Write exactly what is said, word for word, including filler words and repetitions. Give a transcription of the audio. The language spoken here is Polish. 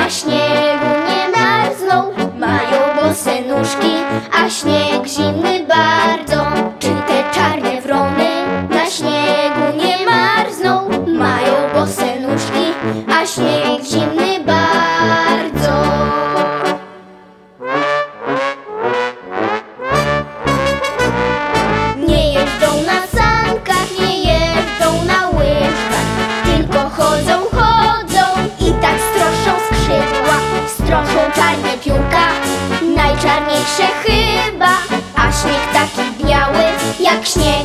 Na śniegu nie marzną, mają bose nóżki, a śnieg zimny bardzo. Czy te czarne wrony na śniegu nie marzną, mają bose nóżki, a śnieg zimny bardzo. Nie jeżdżą na sankach, nie jeżdżą na łyżwach, tylko chodzą, chodzą i tak stroszą skrzydła. Stroszą czarne piórka, najczarniejsze chyba, a śnieg taki biały jak śnieg